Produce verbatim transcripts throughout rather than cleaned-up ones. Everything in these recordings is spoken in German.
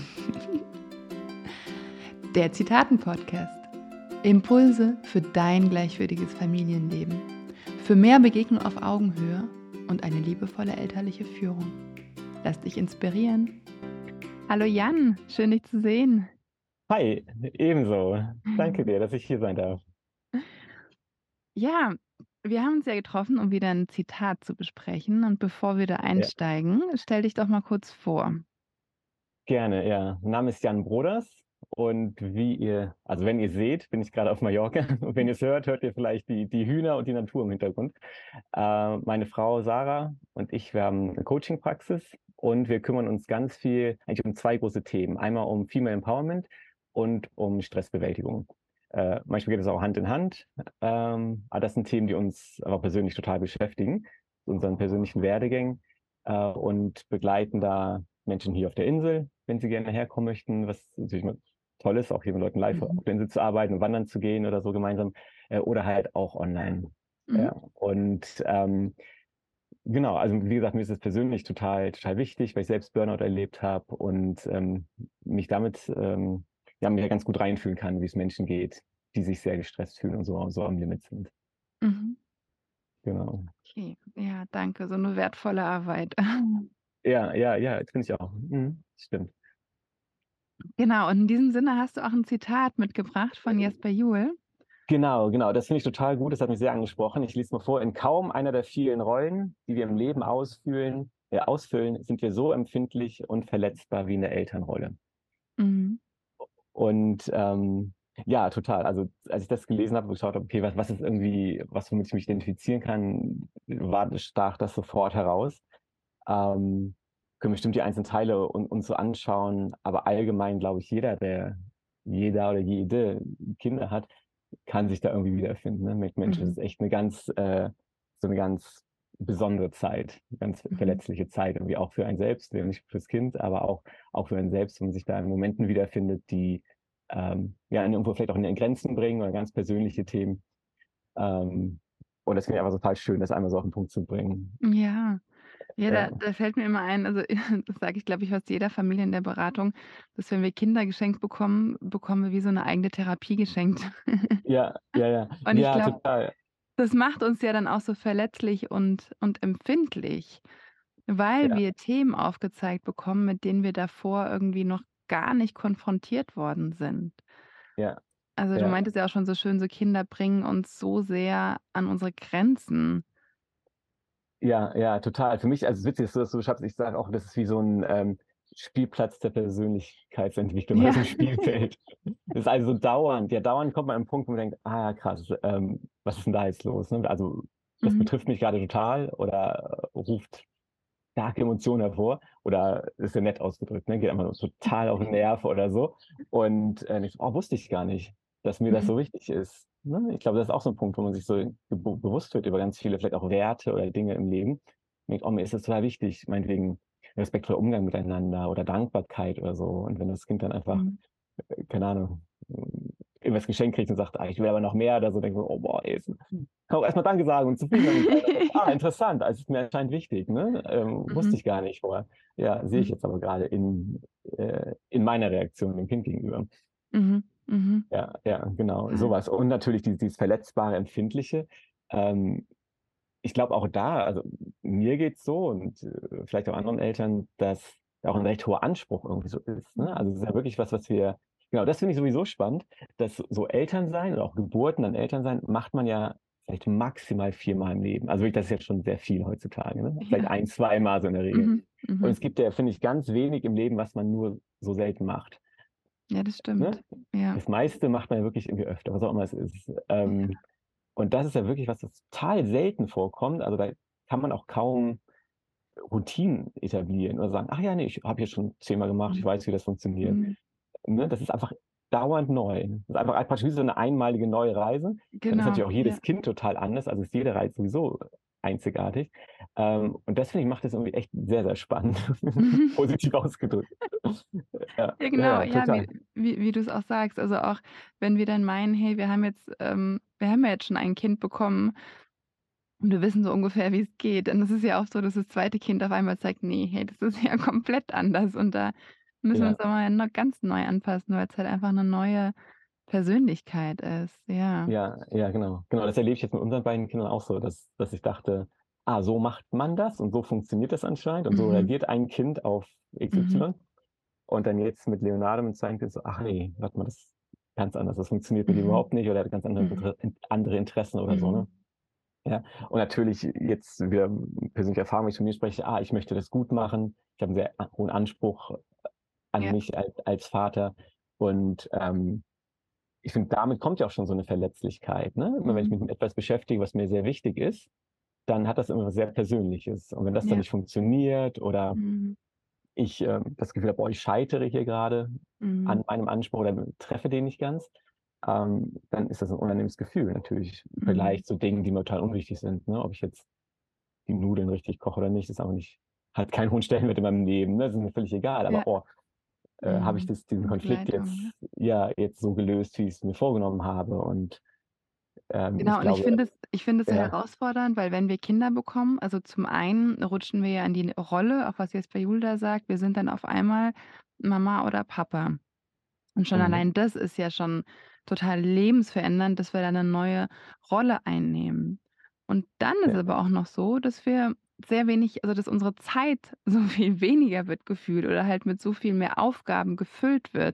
Der Zitaten-Podcast. Impulse für dein gleichwürdiges Familienleben. Für mehr Begegnung auf Augenhöhe und eine liebevolle elterliche Führung. Lass dich inspirieren. Hallo Jan, schön dich zu sehen. Hi, ebenso. Danke dir, dass ich hier sein darf. Ja, wir haben uns ja getroffen, um wieder ein Zitat zu besprechen. Und bevor wir da Ja, einsteigen, stell dich doch mal kurz vor. gerne, ja. Mein Name ist Jan Broders und wie ihr, also wenn ihr seht, bin ich gerade auf Mallorca und wenn ihr es hört, hört ihr vielleicht die, die Hühner und die Natur im Hintergrund. Äh, meine Frau Sarah und ich, wir haben eine Coaching-Praxis und wir kümmern uns ganz viel eigentlich um zwei große Themen. Einmal um Female Empowerment und um Stressbewältigung. Äh, manchmal geht es auch Hand in Hand, ähm, aber das sind Themen, die uns aber persönlich total beschäftigen, unseren persönlichen Werdegängen äh, und begleiten da Menschen hier auf der Insel, wenn sie gerne herkommen möchten, was natürlich mal toll ist, auch hier mit Leuten live Mhm. auf der Insel zu arbeiten und wandern zu gehen oder so gemeinsam, äh, oder halt auch online. Mhm. Ja. Und ähm, genau, also wie gesagt, mir ist es persönlich total, total wichtig, weil ich selbst Burnout erlebt habe und ähm, mich damit ähm, ja, mir ganz gut reinfühlen kann, wie es Menschen geht, die sich sehr gestresst fühlen und so, so am Limit sind. Mhm. Genau. Okay, ja, danke. So eine wertvolle Arbeit. Ja, ja, ja, das finde ich auch. Mhm, stimmt. Genau, und in diesem Sinne hast du auch ein Zitat mitgebracht von Jesper Juhl. Genau, genau, das finde ich total gut. Das hat mich sehr angesprochen. Ich lese mal vor: In kaum einer der vielen Rollen, die wir im Leben ausfüllen, äh, ausfüllen, sind wir so empfindlich und verletzbar wie in der Elternrolle. Mhm. Und ähm, ja, total. Also als ich das gelesen habe und geschaut habe, okay, was, was ist irgendwie, was womit ich mich identifizieren kann, war, stach das sofort heraus. Ähm, können bestimmt die einzelnen Teile und, uns so anschauen, aber allgemein glaube ich, jeder, der jeder oder jede Kinder hat, kann sich da irgendwie wiederfinden. Ne? Mensch, Mensch, das Mhm. ist echt eine ganz, äh, so eine ganz besondere Zeit, eine ganz Mhm. verletzliche Zeit, irgendwie auch für einen selbst, nicht fürs Kind, aber auch, auch für einen selbst, wenn man sich da in Momenten wiederfindet, die ähm, ja irgendwo vielleicht auch in den Grenzen bringen oder ganz persönliche Themen. Ähm, und das finde ich einfach total schön, das einmal so auf den Punkt zu bringen. Ja, ja, da Ja, da fällt mir immer ein, also, das sage ich, glaube ich, fast jeder Familie in der Beratung, dass wenn wir Kinder geschenkt bekommen, bekommen wir wie so eine eigene Therapie geschenkt. ja, ja, ja, Und ich ja, glaube, total. das macht uns ja dann auch so verletzlich und und empfindlich, weil Ja, wir Themen aufgezeigt bekommen, mit denen wir davor irgendwie noch gar nicht konfrontiert worden sind. ja, Also, du ja. meintest ja auch schon so schön, so Kinder bringen uns so sehr an unsere Grenzen. Ja, ja, total. Für mich, also witzig, dass du das so beschreibst, ich sage auch, das ist wie so ein ähm, Spielplatz der Persönlichkeitsentwicklung oder Ja. so ein Spielfeld. Das ist also so dauernd, ja, dauernd kommt man an einen Punkt, wo man denkt, ah ja, krass, ähm, was ist denn da jetzt los? Ne? Also das Mhm. betrifft mich gerade total oder äh, ruft starke Emotionen hervor oder ist ja nett ausgedrückt, ne? Geht einfach nur total auf den Nerv oder so. Und äh, ich so, oh, wusste ich gar nicht, dass mir das Mhm. so wichtig ist. Ne? Ich glaube, das ist auch so ein Punkt, wo man sich so be bewusst wird über ganz viele, vielleicht auch Werte oder Dinge im Leben. Und denkt, oh, mir ist das total wichtig, meinetwegen respektvoller Umgang miteinander oder Dankbarkeit oder so. Und wenn das Kind dann einfach, Mhm. äh, keine Ahnung, irgendwas geschenkt kriegt und sagt, ah, ich will aber noch mehr oder so, denkt man, oh boah, ey, kann auch erstmal Danke sagen und zufrieden damit sein. Und denkt, ah, interessant, also ist mir anscheinend wichtig, ne? Ähm, wusste Mhm. ich gar nicht vorher. Ja, sehe ich Mhm. jetzt aber gerade in, äh, in meiner Reaktion dem Kind gegenüber. Mhm. Mhm. Ja, ja, genau, Total. sowas. Und natürlich dieses, dieses verletzbare, empfindliche. Ähm, ich glaube auch da, also mir geht's so und äh, vielleicht auch anderen Eltern, dass da auch ein recht hoher Anspruch irgendwie so ist. Ne? Mhm. Also es ist ja wirklich was, was wir, genau, das finde ich sowieso spannend, dass so Elternsein oder auch Geburten an Elternsein macht man ja vielleicht maximal viermal im Leben. Also wirklich, das ist jetzt schon sehr viel heutzutage. Ne? Vielleicht Ja. ein, zweimal so in der Regel. Mhm. Und Mhm. es gibt ja, finde ich, ganz wenig im Leben, was man nur so selten macht. Ja, das Ne? stimmt. Ja. Das meiste macht man ja wirklich irgendwie öfter, was auch immer es ist. Ja. Ähm, und das ist ja wirklich was, das total selten vorkommt. Also da kann man auch kaum Routinen etablieren oder sagen, ach ja, nee, ich habe hier schon zehnmal gemacht, ich Mhm. weiß, wie das funktioniert. Mhm. Ne? Das ist einfach dauernd neu. Das ist einfach praktisch wie so eine einmalige neue Reise. Dann ist Genau, natürlich auch ja. jedes Kind total anders, also ist jede Reise sowieso einzigartig. Ähm, und das finde ich, macht das irgendwie echt sehr, sehr spannend. Positiv ausgedrückt. Ja, Ja, ja, genau, ja, ja, wie total. wie wie du's auch sagst. Also, auch wenn wir dann meinen: „Hey, wir haben jetzt ähm, wir haben ja jetzt schon ein Kind bekommen und wir wissen so ungefähr, wie es geht." Dann ist es ja auch so, dass das zweite Kind auf einmal zeigt: „Ne, hey, das ist ja komplett anders." Und da Müssen wir Ja. uns aber noch ganz neu anpassen, weil's halt einfach 'ne neue Persönlichkeit ist, ja. Ja, ja, genau. Genau, das erlebe ich jetzt mit unseren beiden Kindern auch so, dass dass ich dachte: „Ah, so macht man das und so funktioniert das anscheinend und so Mhm. reagiert ein Kind auf Mhm. X Y.“ Und dann jetzt mit Leonardo, mit seinem Kind so: „Ach ne, warte mal, das ist ganz anders. Das funktioniert mit ihm Mhm. überhaupt nicht oder er hat ganz andere Mhm. Intere in andere Interessen oder so“, Mhm. ne? Ja, und natürlich jetzt wieder persönliche Erfahrung, wenn ich von mir spreche: „Ah, ich möchte das gut machen.“ Ich habe 'n sehr a hohen Anspruch an Ja. mich als als Vater und, ähm, ich finde, damit kommt ja auch schon so 'ne Verletzlichkeit, ne? Immer wenn ich Mhm. mich mit etwas beschäftige, was mir sehr wichtig ist, dann hat das immer was sehr Persönliches. Und wenn das dann Ja. nicht funktioniert oder Mhm. ich, ähm, das Gefühl habe: „Boah, ich scheitere hier grade Mhm. an meinem Anspruch oder treffe den nicht ganz“, ähm, dann ist das 'n unangenehmes Gefühl natürlich im Mhm. Vergleich zu Dingen, die mir total unwichtig sind, ne? Ob ich jetzt die Nudeln richtig koche oder nicht, ist auch nicht hat keinen hohen Stellenwert in meinem Leben, ne? Das ist mir völlig egal. Ja. Aber, oh, äh, habe ich Mhm. das diesen 'Ne Konflikt Begleitung, jetzt ne? ja, jetzt so gelöst, wie ich's mir vorgenommen habe und, ähm, ich Genau, und ich glaube finde es ich finde es so ja. herausfordernd, weil wenn wir Kinder bekommen also, zum einen rutschen wir ja in die Rolle, auch was jetzt bei Julda sagt, wir sind dann auf einmal Mama oder Papa. Und schon Mhm. allein das ist ja schon total lebensverändernd, dass wir da 'ne neue Rolle einnehmen. Und dann ist es Ja. aber auch noch so, dass wir sehr wenig also, dass unsere Zeit so viel weniger wird gefühlt oder halt mit so viel mehr Aufgaben gefüllt wird,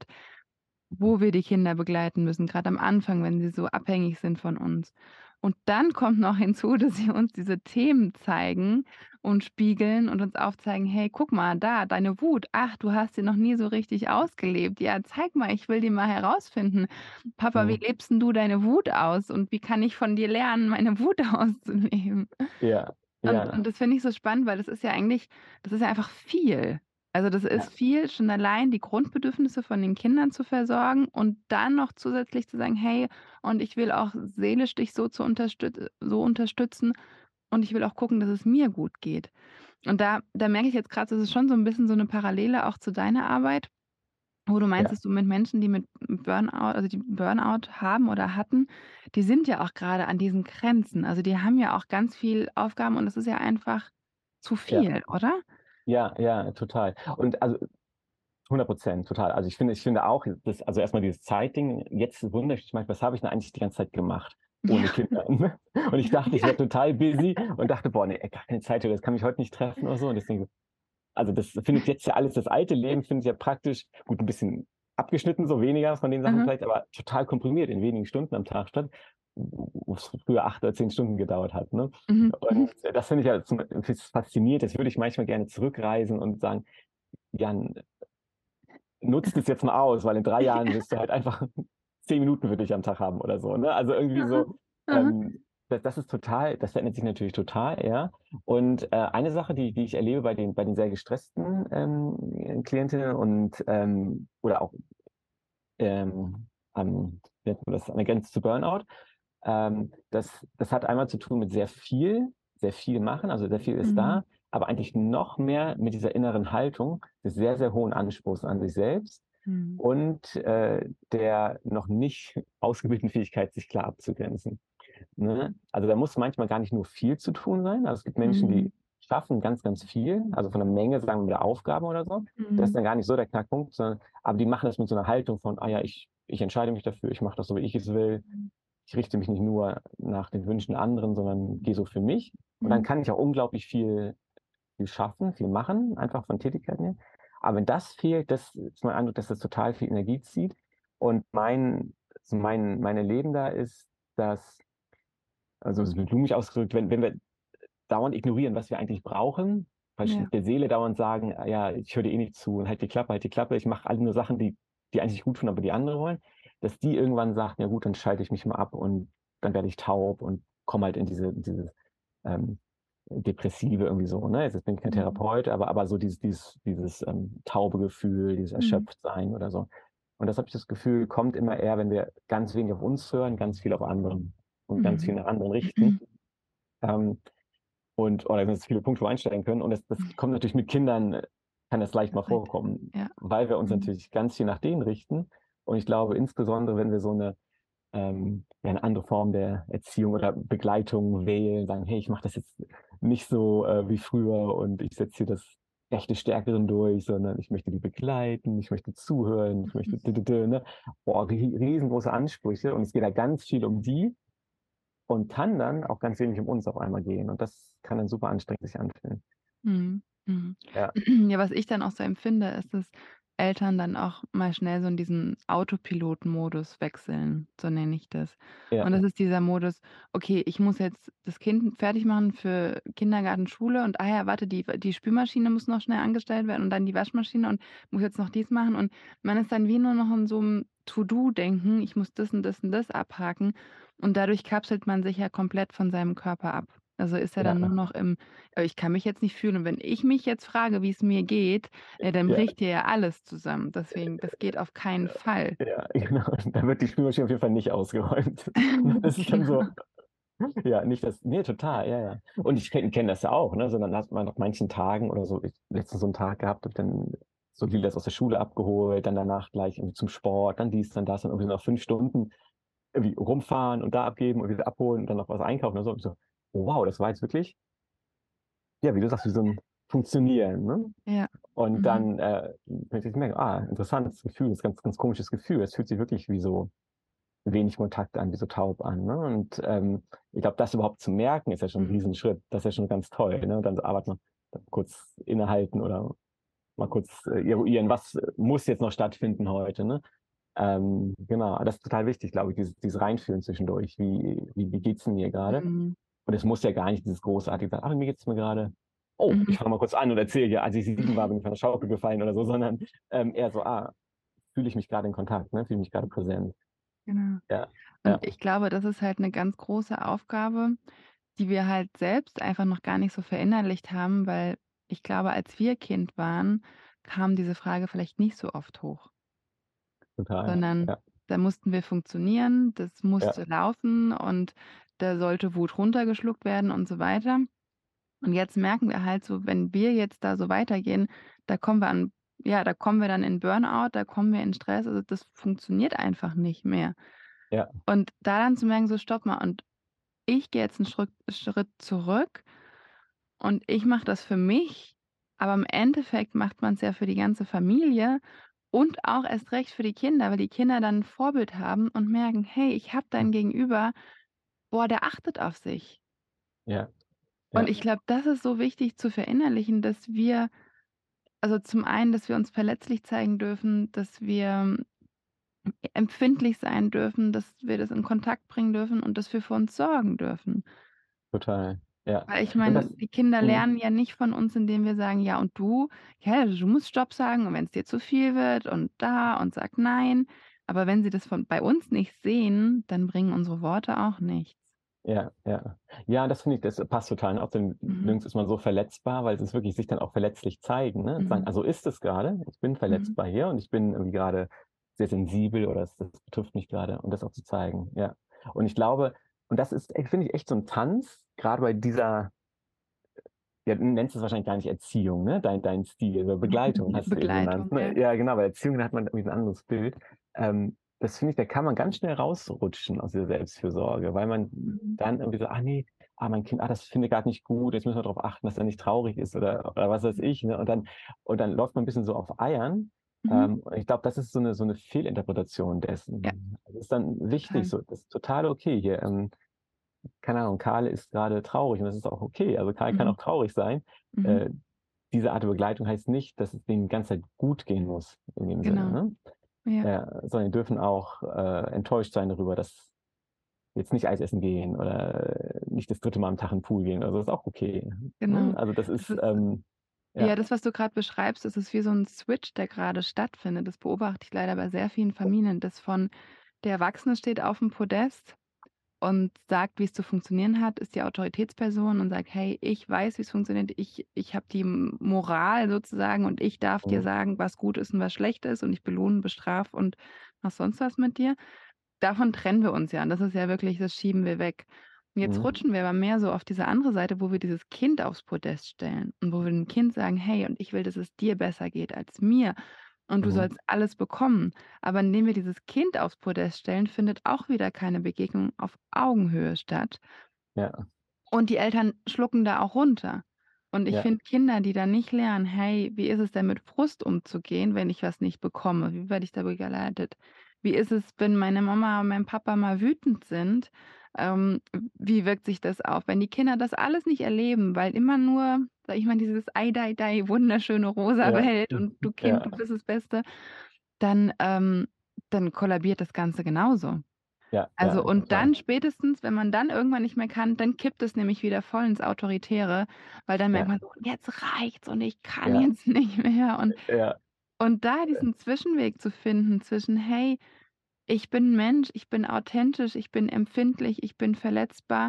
wo wir die Kinder begleiten müssen, grad am Anfang, wenn sie so abhängig sind von uns. Und dann kommt noch hinzu, dass sie uns diese Themen zeigen und spiegeln und uns aufzeigen: „Hey, guck mal, da, deine Wut. Ach, du hast sie noch nie so richtig ausgelebt. Ja, zeig mal, ich will die mal herausfinden. Papa, wie Mhm. lebst 'n du deine Wut aus und wie kann ich von dir lernen, meine Wut auszuleben?“ Ja, Und ja. und das finde ich so spannend, weil das ist ja eigentlich das ist ja einfach viel. Also, das ist Ja. viel, schon allein die Grundbedürfnisse von den Kindern zu versorgen und dann noch zusätzlich zu sagen: „Hey, und ich will auch seelisch dich so zu unterstüt so unterstützen und ich will auch gucken, dass es mir gut geht.“ Und da da merke ich jetzt grad, das ist schon so 'n bisschen so 'ne Parallele auch zu deiner Arbeit, wo du meinst, Ja. dass du mit Menschen, die mit Burnout also, die Burnout haben oder hatten, die sind ja auch grade an diesen Grenzen. Also, die haben ja auch ganz viel Aufgaben und das ist ja einfach zu Ja. viel, oder? Ja, ja, total. Und also hundert Prozent, total. Also, ich finde ich finde auch, das also, erst mal dieses Zeitding. Jetzt wundere ich mich manchmal: „Was habe ich denn eigentlich die ganze Zeit gemacht ohne Ja. Kinder?“ Ne? Und ich dachte, ich Ja. wäre total busy und dachte: „Boah, ne, gar keine Zeit für das, kann mich heute nicht treffen“ oder so. Und deswegen also, das findet jetzt ja alles das alte Leben findet ja praktisch gut 'n bisschen abgeschnitten, so weniger von den Sachen Mhm. vielleicht, aber total komprimiert in wenigen Stunden am Tag statt, wo's früher acht oder zehn Stunden gedauert hat, ne? Mhm, mhm. Und das finde ich halt zum fasziniert. Das würde ich manchmal gerne zurückreisen und sagen: „Jan, nutz das jetzt mal aus, weil in drei Jahren Ja. wirst du halt einfach zehn Minuten für dich am Tag haben“ oder so, ne? Also, irgendwie Mhm, so, mhm. ähm, das das ist total das verändert sich natürlich total, ja. Und, äh, eine Sache, die die ich erlebe bei den bei den sehr gestressten, ähm, Klientinnen und, ähm oder auch, ähm, an wie nennt man das, an der Grenze zu Burnout, ähm, das das hat einmal zu tun mit sehr viel sehr viel machen, also, sehr viel ist Mhm. da, aber eigentlich noch mehr mit dieser inneren Haltung des sehr, sehr hohen Anspruchs an sich selbst Mhm. und, äh, der noch nicht ausgebildeten Fähigkeit, sich klar abzugrenzen, ne? Also, da muss manchmal gar nicht nur viel zu tun sein. Also, es gibt Menschen, Mhm. die schaffen ganz, ganz viel, also, von der Menge, sagen wir, der Aufgaben oder so. Das ist Mhm. dann gar nicht so der Knackpunkt, sondern aber die machen das mit so 'ner Haltung von: „Ah ja, ich ich entscheide mich dafür, ich mache das so, wie ich es will. Mhm. Ich richte mich nicht nur nach den Wünschen der anderen, sondern gehe so für mich.“ Und dann Mhm. kann ich auch unglaublich viel viel schaffen, viel machen, einfach von Tätigkeiten her. Aber wenn das fehlt, das ist mein Eindruck, dass das total viel Energie zieht. Und mein so mein mein Erleben da ist, dass also, es ist blumig ausgedrückt, wenn wenn wir dauernd ignorieren, was wir eigentlich brauchen, Ja. der Seele dauernd sagen: „Ah ja, ich höre dir eh nicht zu und halt die Klappe, halt die Klappe. Ich mache alle nur Sachen, die die eigentlich gut tun, aber die andere wollen“, dass die irgendwann sagt: „Ja gut, dann schalte ich mich mal ab und dann werde ich taub und komme halt in diese dieses, ähm, Depressive irgendwie so“, ne? Jetzt bin ich kein Mhm. Therapeut, aber aber so dieses dieses dieses, ähm, taube Gefühl, dieses Mhm. Erschöpftsein oder so. Und das habe ich das Gefühl, kommt immer eher, wenn wir ganz wenig auf uns hören, ganz viel auf anderen und ganz viel Mhm. nach anderen richten. Ähm, und oh, da sind jetzt viele Punkte, wo wir einsteigen können. Und das das kommt natürlich mit Kindern kann das leicht mal Korrekt. vorkommen, Ja. weil wir uns Mhm. natürlich ganz viel nach denen richten. Und ich glaube, insbesondere, wenn wir so 'ne ähm, ja, 'ne andere Form der Erziehung oder Begleitung wählen, sagen: „Hey, ich mache das jetzt nicht so, äh, wie früher und ich setze hier das echte Stärkeren durch, sondern ich möchte die begleiten, ich möchte zuhören, ich möchte, d- d- d- ne? Boah, rie- riesengroße Ansprüche und es geht da ganz viel um die und kann dann auch ganz wenig um uns auf einmal gehen und das kann dann super anstrengend sich anfühlen. Mhm. Mhm. Ja, Ja, was ich dann auch so empfinde, ist, dass Eltern dann auch mal schnell so in diesen Autopiloten-Modus wechseln, so nenne ich das. ja, Und das ist dieser Modus: „Okay, ich muss jetzt das Kind fertig machen für Kindergarten, Schule und, ah ja, warte, die die Spülmaschine muss noch schnell angestellt werden und dann die Waschmaschine und muss jetzt noch dies machen.“ Und man ist dann wie nur noch in so einem To-do-Denken: „Ich muss das und das und das abhaken.“ Und dadurch kapselt man sich ja komplett von seinem Körper ab. Also, ist er dann nur ja, noch im äh, ich kann mich jetzt nicht fühlen. Und wenn ich mich jetzt frage, wie es mir geht, ja, dann ja, bricht dir ja alles zusammen. Deswegen, das geht auf keinen Fall. ja, genau. Da wird die Spülmaschine auf jeden Fall nicht ausgeräumt. Das ist dann so, Genau. ja, nicht das, nee, total, ja, ja. Und ich kenne kenn das ja auch, ne? Sondern hat man nach manchen Tagen oder so, ich letztens so einen Tag gehabt, hab dann so Lilas aus der Schule abgeholt, dann danach gleich irgendwie zum Sport, dann dies, dann das, und irgendwie noch fünf Stunden irgendwie rumfahren und da abgeben und wieder abholen und dann noch was einkaufen und so. Und so, oh, wow, das war jetzt wirklich, ja, wie du sagst, wie so ein Funktionieren, ne? Ja. Und Mhm. dann, äh, wenn ich merke, ah, interessantes Gefühl, das ist ganz, ganz komisches Gefühl. Es fühlt sich wirklich wie so wenig Kontakt an, wie so taub an. Ne? Und ähm, ich glaube, das überhaupt zu merken, ist ja schon ein Mhm. Riesenschritt. Das ist ja schon ganz toll. Ne? Und dann so, ah, warte mal, kurz innehalten oder mal kurz äh, eruieren, was äh, muss jetzt noch stattfinden heute. Ne? Ähm, genau, das ist total wichtig, glaube ich, dieses, dieses Reinfühlen zwischendurch. Wie, wie, wie geht's denn mir gerade? Mhm. Und es muss ja gar nicht dieses großartige sein, ach, mir geht's mir gerade. Oh, Mhm. ich fange mal kurz an und erzähle dir, als ich sieben war, bin ich von der Schaukel gefallen oder so, sondern ähm, eher so, ah, fühle ich mich gerade in Kontakt, ne? Fühle ich mich gerade präsent. Genau. Ja, Und ja, ich glaube, das ist halt 'ne ganz große Aufgabe, die wir halt selbst einfach noch gar nicht so verinnerlicht haben, weil ich glaube, als wir Kind waren, kam diese Frage vielleicht nicht so oft hoch, total. sondern Ja, da mussten wir funktionieren, das musste ja, laufen und da sollte Wut runtergeschluckt werden und so weiter. Und jetzt merken wir halt so, wenn wir jetzt da so weitergehen, da kommen wir an ja, da kommen wir dann in Burnout, da kommen wir in Stress, also das funktioniert einfach nicht mehr. ja, Und da dann zu merken, so: „Stopp mal, und ich gehe jetzt 'n Schritt Schritt zurück und ich mache das für mich“, aber im Endeffekt macht man's ja für die ganze Familie und auch erst recht für die Kinder, weil die Kinder dann 'n Vorbild haben und merken: „Hey, ich habe da 'n Gegenüber, boah, der achtet auf sich.“ ja, Und ja, ich glaube, das ist so wichtig zu verinnerlichen, dass wir also, zum einen, dass wir uns verletzlich zeigen dürfen, dass wir empfindlich sein dürfen, dass wir das in Kontakt bringen dürfen und dass wir für uns sorgen dürfen. total. Ja. Weil ich Und meine, das, die Kinder mhm, lernen ja nicht von uns, indem wir sagen: „Ja, und du? Ja, du musst stopp sagen und wenn's dir zu viel wird und da und sag nein.“ Aber wenn sie das von bei uns nicht sehen, dann bringen unsere Worte auch nichts. ja, ja. Ja, das finde ich, das passt total. Auch denn Mhm. nirgends ist man so verletzbar, weil es ist wirklich sich dann auch verletzlich zeigen, ne? Sagen: Mhm. „Ah, so ist es gerade. Ich bin Mhm. verletzbar hier und ich bin irgendwie gerade sehr sensibel oder das das betrifft mich gerade und das auch zu zeigen, ja. Und ich glaube und das ist, ey, finde ich, echt so ein Tanz, gerade bei dieser, ja, du nennst es wahrscheinlich gar nicht Erziehung, ne? Dein dein Stil, oder Begleitung hast du eben genannt, Begleitung, ja. ne? Ja, genau, bei Erziehung hat man irgendwie 'n anderes Bild. Ähm, das finde ich, da kann man ganz schnell rausrutschen aus dieser Selbstfürsorge, weil man Mhm. dann irgendwie so: „Ah ne, ah, mein Kind, ah, das findet grad nicht gut, jetzt müssen wir drauf achten, dass er nicht traurig ist“, oder oder was weiß Mhm. ich, ne? Und dann und dann läuft man 'n bisschen so auf Eiern. Mhm. Ähm, und ich glaube, das ist so 'ne so 'ne Fehlinterpretation Ja, dessen. Es ist dann wichtig total. so, das ist total okay hier, ähm keine Ahnung, Karl ist gerade traurig und das ist auch okay. Also, Karl kann Mhm. auch traurig sein. Mhm. Äh, diese Art der Begleitung heißt nicht, dass es denen die ganze Zeit gut gehen muss in dem Sinne, Genau. ne? Ja, Ja, sondern die dürfen auch, äh, enttäuscht sein darüber, dass jetzt nicht Eis essen gehen oder nicht das dritte Mal am Tag in 'n Pool gehen. Also, ist auch okay, genau. ne? Also, das Das ist, ist ähm Ja, ja, das, was du grad beschreibst, das ist wie so 'n Switch, der grade stattfindet. Das beobachte ich leider bei sehr vielen Familien, dass von der Erwachsene steht aufm Podest und sagt, wie's zu funktionieren hat, ist die Autoritätsperson und sagt: „Hey, ich weiß, wie's funktioniert. Ich ich habe die M Moral sozusagen und ich darf dir mhm, sagen, was gut ist und was schlecht ist und ich belohne, bestrafe und mache sonst was mit dir.“ Davon trennen wir uns ja und das ist ja wirklich, das schieben wir weg. Und jetzt mhm, rutschen wir aber mehr so auf diese andere Seite, wo wir dieses Kind aufs Podest stellen und wo wir dem Kind sagen: „Hey, und ich will, dass es dir besser geht als mir und du mhm, sollst alles bekommen.“ Aber indem wir dieses Kind aufs Podest stellen, findet auch wieder keine Begegnung auf Augenhöhe statt ja, und die Eltern schlucken da auch runter. Und ich Ja. finde Kinder, die dann nicht lernen, hey, wie ist es denn mit Frust umzugehen, wenn ich was nicht bekomme? Wie werde ich da begleitet? Wie ist es, wenn meine Mama und mein Papa mal wütend sind? Ähm, wie wirkt sich das auf? Wenn die Kinder das alles nicht erleben, weil immer nur, sag ich mal, dieses Ei, Dei, Dei, wunderschöne rosa Ja. Welt und du Kind, Ja. du bist das Beste, dann, ähm, dann kollabiert das Ganze genauso. Ja, Also ja, und total. dann spätestens, wenn man dann irgendwann nicht mehr kann, dann kippt es nämlich wieder voll ins Autoritäre, weil dann merkt Ja. man so: „Jetzt reicht's und ich kann Ja. jetzt nicht mehr." Und Ja. und da diesen Zwischenweg zu finden zwischen: „Hey, ich bin Mensch, ich bin authentisch, ich bin empfindlich, ich bin verletzbar.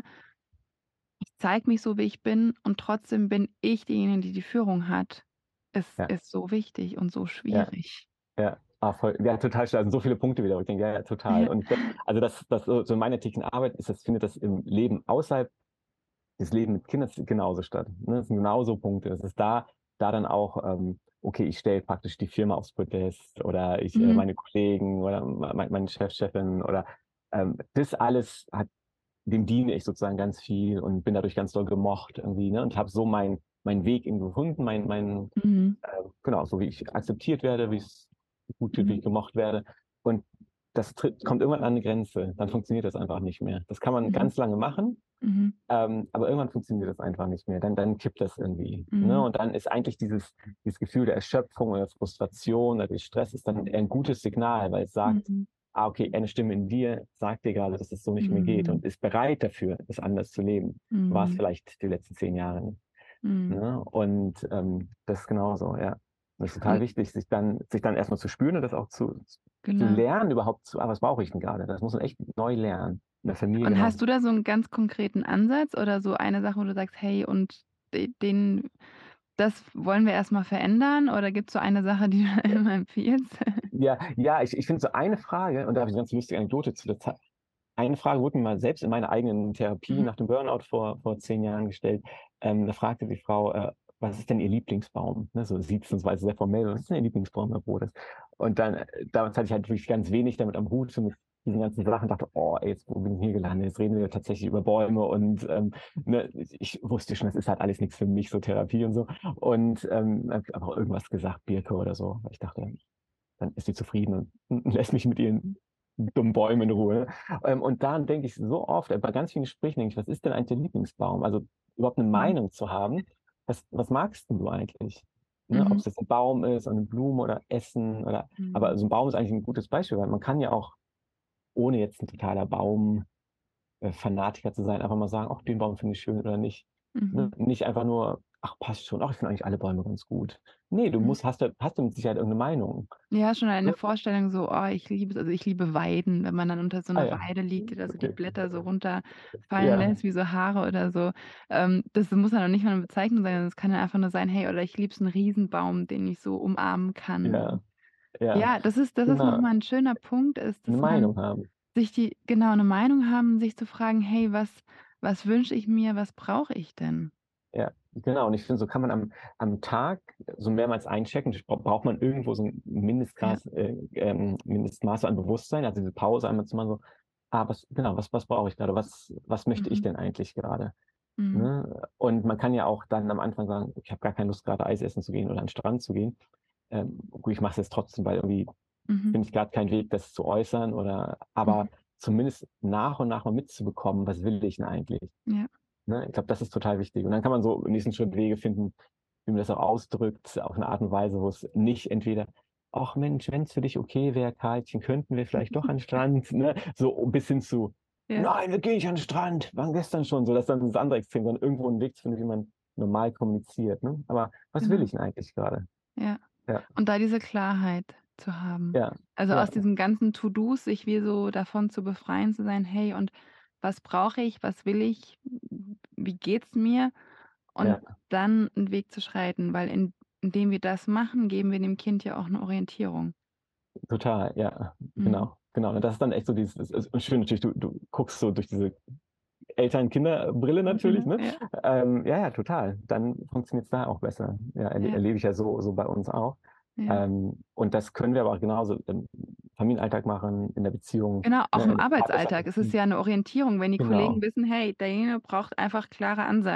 Ich zeige mich so, wie ich bin und trotzdem bin ich diejenige, die die Führung hat." Es Ja. ist so wichtig und so Ja. schwierig. Ja. Ah, voll. Ja, total stark. Also so viele Punkte wieder, wo ich denke, ja, ja, total. Ja. Und ich denke, also das das so so meine täglichen Arbeit ist, das findet das im Leben außerhalb das Leben mit Kindern ist genauso statt, ne? Das sind genauso Punkte. Es ist da da dann auch, ähm, okay, ich stelle praktisch die Firma aufs Podest oder ich äh, Mhm. meine Kollegen oder mei meine Chef, Chefin oder, ähm, das alles hat dem diene ich sozusagen ganz viel und bin dadurch ganz doll gemocht irgendwie, ne? Und habe so meinen meinen Weg irgendwie gefunden, mein mein Mhm. äh, genau, so wie ich akzeptiert werde, wie es gut wird, wie Mhm. ich gemocht werde. Und das tritt kommt irgendwann an 'ne Grenze, dann funktioniert das einfach nicht mehr. Das kann man Mhm. ganz lange machen, Mhm. ähm, aber irgendwann funktioniert das einfach nicht mehr. Dann dann kippt das irgendwie, ne? Mhm. Und dann ist eigentlich dieses dieses Gefühl der Erschöpfung oder Frustration oder des Stress ist dann eher 'n gutes Signal, weil es sagt: Mhm. „Ah, okay, eine Stimme in dir sagt dir gerade, dass es so nicht mehr geht Mhm. und ist bereit dafür, es anders zu leben." War's Mhm. vielleicht die letzten zehn Jahre nicht, Mhm. ne? Und, ähm, das ist genauso, ja. Das ist total Und wichtig, sich dann sich dann erst mal zu spüren und das auch zu zu Genau. lernen überhaupt zu „Ah, was brauche ich denn grade?" Das muss man echt neu lernen. In der Familie Und hast genauso. du da so 'n ganz konkreten Ansatz oder so eine Sache, wo du sagst: „Hey, und de den das wollen wir erst mal verändern." Oder gibt's so eine Sache, die du immer empfiehlst? Ja, ja, ich ich finde so eine Frage und da habe ich 'ne ganz lustige Anekdote zu der Zeit. Eine Frage wurde mir mal selbst in meiner eigenen Therapie Mhm. nach dem Burnout vor vor zehn Jahren gestellt. Ähm, da fragte die Frau, äh: „Was ist denn Ihr Lieblingsbaum?" Ne, so siezen, so also sehr formell: „Was ist denn Ihr Lieblingsbaum, Herr Broders?" Und dann äh, damals hatte ich halt wirklich ganz wenig damit am Hut, so mit diesen ganzen Sachen, dachte: „Oh, ey, jetzt wo bin ich hier gelandet? Jetzt reden wir tatsächlich über Bäume." Und, ähm, ne, ich ich wusste schon, das ist halt alles nix für mich, so Therapie und so. Und, ähm, habe einfach irgendwas gesagt, Birke oder so. Weil ich dachte, dann ist sie zufrieden und lässt mich mit ihren dummen Bäumen in Ruhe. Ähm, und dann denke ich so oft, äh, bei ganz vielen Gesprächen denke ich: „Was ist denn eigentlich dein Lieblingsbaum?" Also, überhaupt 'ne Mhm. Meinung zu haben. Was was magst 'n du eigentlich? Ne, Mhm. ob's jetzt 'n Baum ist oder 'ne Blume oder Essen oder aber Mhm. so 'n Baum ist eigentlich 'n gutes Beispiel, weil man kann ja auch, ohne jetzt 'n totaler Baum äh, Fanatiker zu sein, einfach mal sagen: „Ach, den Baum finde ich schön" oder nicht, ne? Mhm. Nicht einfach nur: „Ach, passt schon. Ach, ich finde eigentlich alle Bäume ganz gut." Ne, du Mhm. musst hast ja hast du mit Sicherheit irgend 'ne Meinung, Ja, schon eine ne? Vorstellung so: „Oh, ich liebe es." Also, ich liebe Weiden, wenn man dann unter so Ah 'ner ja, Weide liegt, die da so die okay. Blätter so runterfallen Ja. lässt wie so Haare oder so. Ähm, das muss ja noch nicht mal 'ne Bezeichnung sein. Das kann ja einfach nur sein: „Hey" oder „Ich liebe es 'n Riesenbaum, den ich so umarmen kann." Ja, Und ja, ja, das ist das ist noch genau. mal 'n schöner Punkt ist, 'Ne dass man Meinung haben. sich die genau, 'ne Meinung haben, sich zu fragen: „Hey, was was wünsche ich mir? Was brauche ich denn?" Ja, genau. Und ich finde, so kann man am am Tag so mehrmals einchecken. Bra braucht man irgendwo so 'n Ja. Mindestgras äh, ähm, Mindestmaß an Bewusstsein, also diese Pause einmal zu machen, so: „Ah, was genau, was was brauche ich grade? Was was möchte ich Mhm. denn eigentlich gerade?" Mhm. Ne? Und man kann ja auch dann am Anfang sagen: „Ich habe gar keine Lust, grade Eis essen zu gehen oder an 'n Strand zu gehen. Ähm, gut, ich mache es jetzt trotzdem, weil irgendwie Mhm. finde ich grad keinen Weg, das zu äußern oder" Mhm. aber zumindest nach und nach mal mitzubekommen: „Was will ich 'n eigentlich?" Ja. Ne? Ich glaube, das ist total wichtig. Und dann kann man so im nächsten Schritt Wege finden, wie man das auch ausdrückt auf 'ne Art und Weise, wo's nicht entweder: „Ach Mensch, wenn's für dich okay wäre, Karlchen, könnten wir vielleicht doch an 'n Strand", ne? So bis hin zu: Ja. „Nein, wir gehen nicht an 'n Strand, waren gestern schon." So, das ist dann das andere Extrem, dann irgendwo 'n Weg zu finden, wie man normal kommuniziert, ne? Aber was will Genau. ich 'n eigentlich grade? Ja. Ja. Und da diese Klarheit zu haben. Ja, Also, aus ja. diesen ganzen To-dos sich wie so davon zu befreien, zu sein: „Hey, und was brauche ich? Was will ich? Wie geht's mir?" Und Ja. dann 'n Weg zu schreiten, weil in indem wir das machen, geben wir dem Kind ja auch 'ne Orientierung. Total, ja, Mhm. genau, genau. Und das ist dann echt so dieses es ist schön natürlich, du du guckst so durch diese Eltern-Kinder-Brille natürlich, Ja, ne? ja. Ähm, ja, ja, total. Dann funktioniert's da auch besser. Ja, erle Ja. erlebe ich ja so so bei uns auch. Ja. Ähm, und das können wir aber auch genauso im Familienalltag machen, in der Beziehung, Genau, auch ne, im in der Partnerschaft. Arbeitsalltag ist es ja 'ne Orientierung, wenn die Kollegen Genau. wissen: „Hey, derjenige braucht einfach klare Ansagen."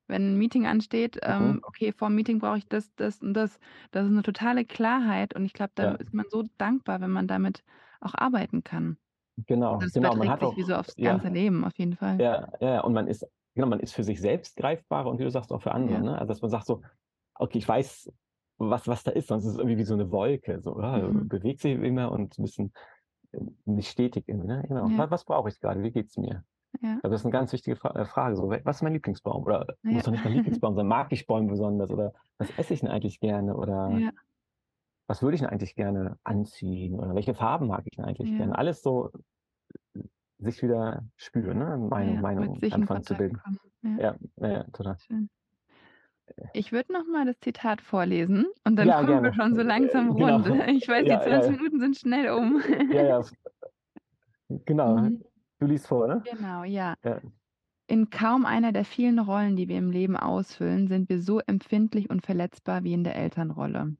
wenn ein Meeting ansteht, ähm, Mhm. okay, vor dem Meeting brauche ich das, das und das. Das ist eine totale Klarheit und ich glaube, da Ja, ist man so dankbar, wenn man damit auch arbeiten kann. genau, Das genau. Man überträgt hat sich wie auch so aufs ganze ja, Leben auf jeden Fall. ja, ja, ja, und man ist genau, man ist für sich selbst greifbarer und wie du sagst, auch für andere, Ja. ne? Also, dass man sagt so: „Okay, ich weiß, was was da ist“, sonst ist es irgendwie wie so 'ne Wolke, so, ja, Mhm. bewegt sich immer und 'n bisschen, äh, nicht stetig irgendwie, ne? Genau. Ja, „Wa was brauche ich grade? Wie geht's mir?“ ja, Also, das ist 'ne ganz wichtige Fra äh, Frage so: „We Was ist mein Lieblingsbaum?“ Oder ja, muss doch nicht mein Lieblingsbaum sein. Mag ich Bäume besonders oder was esse ich denn eigentlich gerne oder ja, was würde ich denn eigentlich gerne anziehen oder welche Farben mag ich denn eigentlich ja, gerne? Alles so sich wieder spüren, ne? Meinung ja, mit Meinung sich in anfangen zu Kontakt bilden. kommen. Ja, Ja, ja, ja, total. schön. Ich würde noch mal das Zitat vorlesen und dann Ja, kommen wir gerne. schon so Äh, langsam rund. genau. Ich weiß, die Ja, ja, zwanzig ja. Minuten sind schnell um. Ja, ja, f genau. Mhm. Du liest vor, ne? Genau, ja. Ja, In kaum einer der vielen Rollen, die wir im Leben ausfüllen, sind wir so empfindlich und verletzbar wie in der Elternrolle.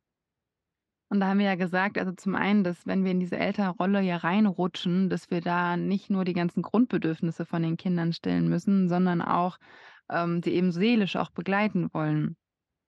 Und da haben wir ja gesagt, also zum einen, dass wenn wir in diese Elternrolle ja reinrutschen, dass wir da nicht nur die ganzen Grundbedürfnisse von den Kindern stillen müssen, sondern auch, ähm, sie eben seelisch auch begleiten wollen.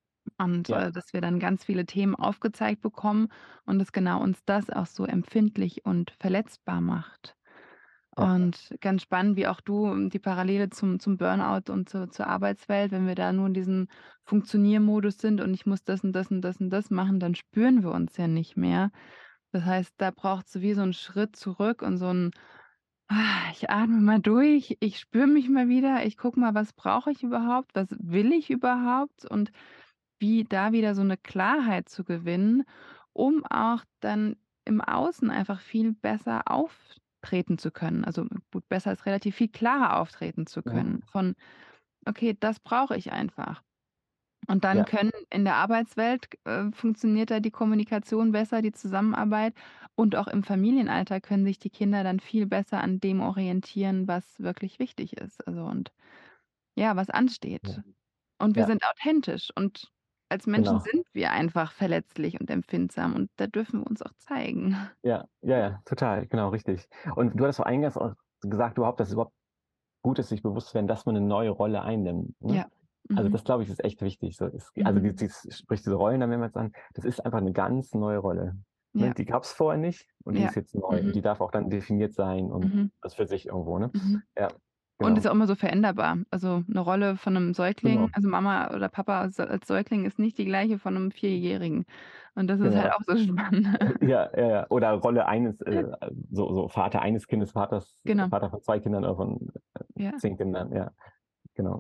Und, ja, äh, dass wir dann ganz viele Themen aufgezeigt bekommen und dass genau uns das auch so empfindlich und verletzbar macht. ja, Und ganz spannend, wie auch du ähm, die Parallele zum zum Burnout und zur zur Arbeitswelt, wenn wir da nur in diesem Funktioniermodus sind und ich muss das und das und das und das machen, dann spüren wir uns ja nicht mehr. Das heißt, da braucht's so wie so 'n Schritt zurück und so 'n: „Ah, ich atme mal durch, ich spüre mich mal wieder, ich gucke mal, was brauche ich überhaupt, was will ich überhaupt?“ Und wie da wieder so 'ne Klarheit zu gewinnen, um auch dann im Außen einfach viel besser auftreten zu können. Also, gut, besser ist relativ viel klarer auftreten zu können mhm, von: „Okay, das brauche ich einfach.“ Und dann ja, können in der Arbeitswelt, äh, funktioniert da die Kommunikation besser, die Zusammenarbeit und auch im Familienalltag können sich die Kinder dann viel besser an dem orientieren, was wirklich wichtig ist, also und ja, was ja, ansteht. Und wir ja, sind authentisch und als Menschen genau. sind wir einfach verletzlich und empfindsam und da dürfen wir uns auch zeigen. Ja, ja, ja, total, genau, richtig. Und du hattest auch eingangs auch gesagt überhaupt, dass es überhaupt gut ist, sich bewusst zu werden, dass man 'ne neue Rolle einnimmt, ne? Ja. Also, Mhm. das, glaube ich, ist echt wichtig. So, es also, die Mhm. dies sprich diese Rollen, dann wenn wir jetzt an das ist einfach 'ne ganz neue Rolle, ne? Ja. Die gab's vorher nicht und die Ja. ist jetzt neu und Mhm. die darf auch dann definiert sein und Mhm. das für sich irgendwo, ne? Mhm. Ja, Und ist genau, auch immer so veränderbar. Also, 'ne Rolle von 'nem Säugling genau, also, Mama oder Papa als als Säugling ist nicht die gleiche von 'nem Vierjährigen. Und das ist halt genau. auch so spannend. Ja, ja, ja. Oder Rolle eines, äh, so so Vater eines Kindes, Vaters Genau. Vater von zwei Kindern oder von, äh, Ja, zehn Kindern, ja, genau.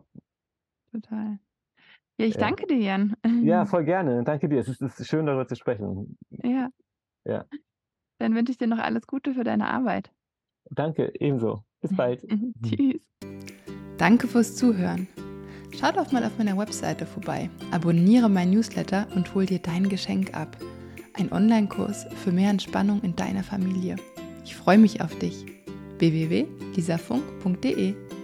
total. Ja, ich Ja. danke dir, Jan. Ja, voll gerne. Danke dir. Es ist es ist schön, darüber zu sprechen. Ja, Ja, dann wünsche ich dir noch alles Gute für deine Arbeit. danke, ebenso. Bis bald. Mhm. Tschüss. Danke fürs Zuhören. Schau doch mal auf meiner Webseite vorbei, abonniere mein Newsletter und hol dir dein Geschenk ab. Ein Online-Kurs für mehr Entspannung in deiner Familie. Ich freue mich auf dich. w w w punkt lisafunk punkt de